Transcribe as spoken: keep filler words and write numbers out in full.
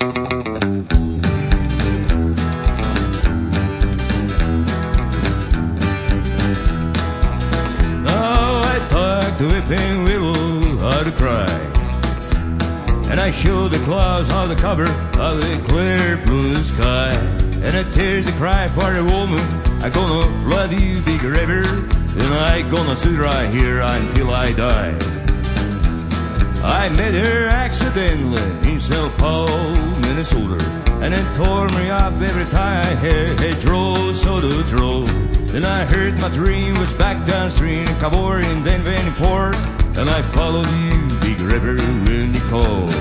The whipping willow how to cry, and I show the clouds how to cover of the clear blue sky, and it tears the cry for a woman. I gonna flood you big river, and I gonna sit right here until I die. I met her accidentally in Saint Paul, Minnesota, and it tore me up every time I heard it drove, so to drove. Then I heard my dream was back downstream in Cabor in Denver Port, and I followed you, big river, when you called.